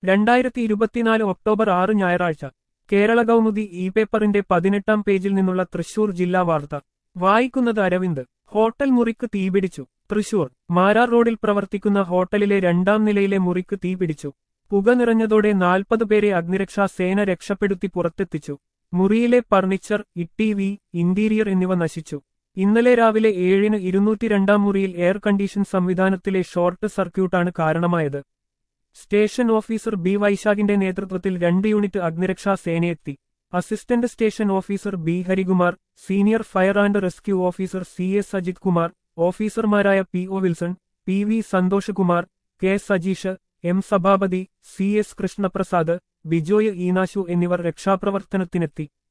2024 October 6 ഞായറാഴ്ച കേരള കൗമുദി പേപ്പറിന്റെ 18-ാം പേജിൽ നിന്നുള്ള തൃശൂർ ജില്ലാ വാർത്ത വായിക്കുന്നത് അരവിന്ദ്. ഹോട്ടൽ മുറിക്ക് തീപിടിച്ചു. തൃശൂർ മാരാർ റോഡിൽ പ്രവർത്തിക്കുന്ന ഹോട്ടലിലെ 2-ാം നിലയിലെ മുറിക്ക് തീപിടിച്ചു. പുക നിറഞ്ഞതോടെ 40 പേരെ അഗ്നിരക്ഷാ സേന രക്ഷപ്പെടുത്തി പുറത്തെത്തിച്ചു. മുറിയിലെ ഫർണിച്ചർ, ടിവി, ഇന്റീരിയർ എന്നിവ നശിച്ചു. ഇന്നലെ രാവിലെ 7-ന് 202-ാം മുറിയിൽ എയർ കണ്ടീഷൻ സംവിധാനത്തിലെ ഷോർട്ട് സർക്യൂട്ടാണ് കാരണമായത്. സ്റ്റേഷൻ ഓഫീസർ ബി വൈശാഖിന്റെ നേതൃത്വത്തിൽ 2 യൂണിറ്റ് അഗ്നിരക്ഷാ സേനയെത്തി. Assistant station officer B Harikumar, senior fire and rescue officer C S Ajith Kumar, ഓഫീസർമാരായ P O Wilson, P V Santhosh Kumar, K Sajeesh, M Sabhapathi, C S Krishnaprasad, Bijoy Eenashu എന്നിവർ രക്ഷാപ്രവർത്തനത്തിനെത്തി.